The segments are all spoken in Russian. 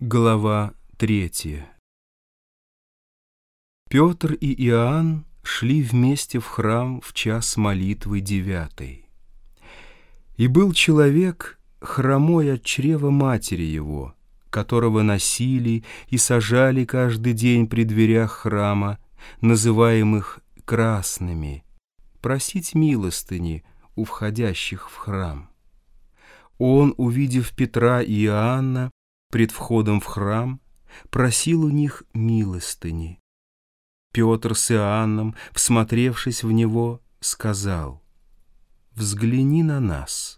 Глава 3. Петр и Иоанн шли вместе в храм в час молитвы 9. И был человек, хромой от чрева матери его, которого носили и сажали каждый день при дверях храма, называемых красными, просить милостыни у входящих в храм. Он, увидев Петра и Иоанна пред входом в храм, просил у них милостыни. Петр с Иоанном, всмотревшись в него, сказал: «Взгляни на нас».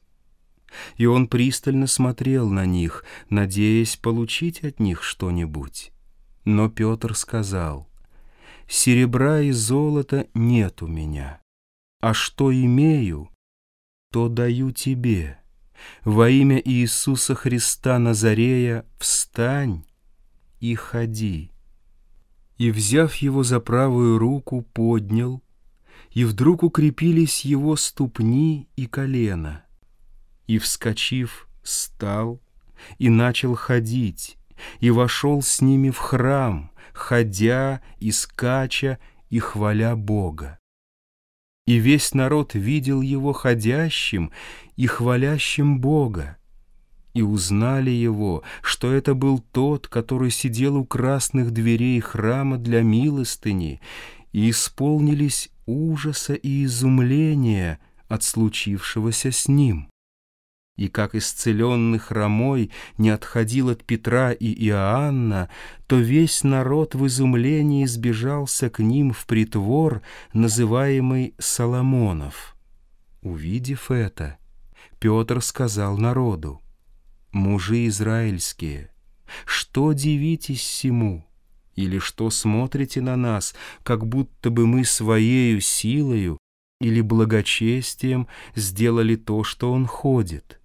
И он пристально смотрел на них, надеясь получить от них что-нибудь. Но Петр сказал: «Серебра и золота нет у меня, а что имею, то даю тебе. Во имя Иисуса Христа Назарея встань и ходи». И, взяв его за правую руку, поднял, и вдруг укрепились его ступни и колена. И, вскочив, стал и начал ходить, и вошел с ними в храм, ходя и скача и хваля Бога. И весь народ видел его ходящим и хвалящим Бога, и узнали его, что это был тот, который сидел у красных дверей храма для милостыни, и исполнились ужаса и изумления от случившегося с ним. И как исцеленный хромой не отходил от Петра и Иоанна, то весь народ в изумлении сбежался к ним в притвор, называемый Соломонов. Увидев это, Петр сказал народу: «Мужи израильские, что дивитесь сему, или что смотрите на нас, как будто бы мы своею силою или благочестием сделали то, что он ходит?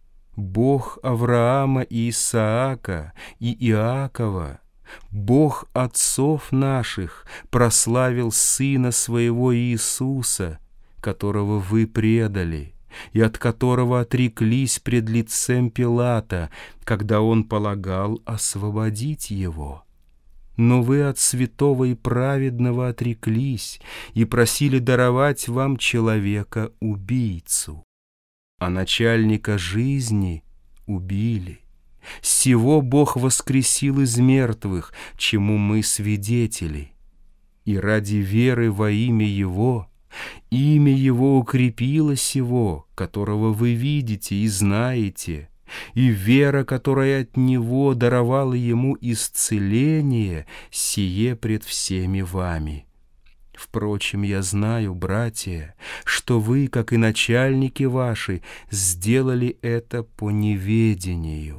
Бог Авраама и Исаака и Иакова, Бог отцов наших, прославил Сына Своего Иисуса, которого вы предали, и от которого отреклись пред лицем Пилата, когда он полагал освободить его. Но вы от святого и праведного отреклись и просили даровать вам человека-убийцу. А начальника жизни убили. Сего Бог воскресил из мертвых, чему мы свидетели. И ради веры во имя Его укрепило сего, которого вы видите и знаете, и вера, которая от Него даровала Ему исцеление, сие пред всеми вами. Впрочем, я знаю, братья, что вы, как и начальники ваши, сделали это по неведению.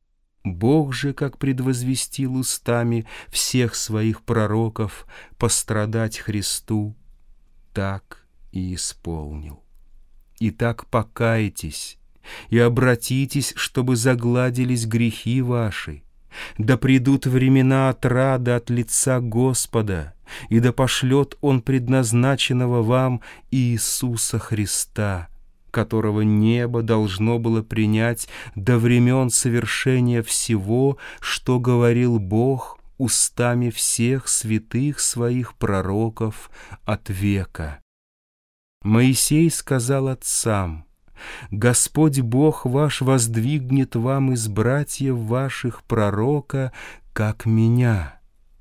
Бог же, как предвозвестил устами всех своих пророков пострадать Христу, так и исполнил. Итак, покайтесь и обратитесь, чтобы загладились грехи ваши. Да придут времена отрады от лица Господа, и да пошлет Он предназначенного вам Иисуса Христа, которого небо должно было принять до времен совершения всего, что говорил Бог устами всех святых Своих пророков от века. Моисей сказал отцам: «Господь Бог ваш воздвигнет вам из братьев ваших пророка, как меня.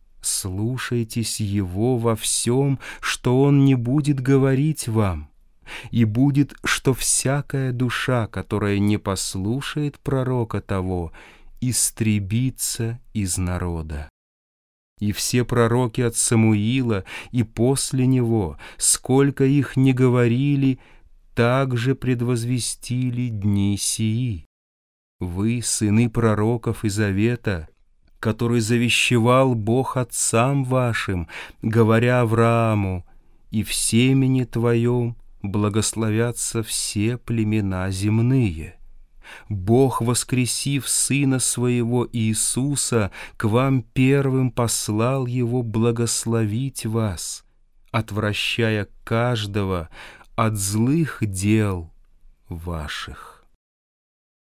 Слушайтесь Его во всем, что Он не будет говорить вам, и будет, что всякая душа, которая не послушает пророка того, истребится из народа». И все пророки от Самуила и после него, сколько их не говорили, также предвозвестили дни сии. Вы, сыны пророков и завета, который завещевал Бог отцам вашим, говоря Аврааму: «И в семени твоем благословятся все племена земные». Бог, воскресив Сына Своего Иисуса, к вам первым послал Его благословить вас, отвращая каждого от злых дел ваших.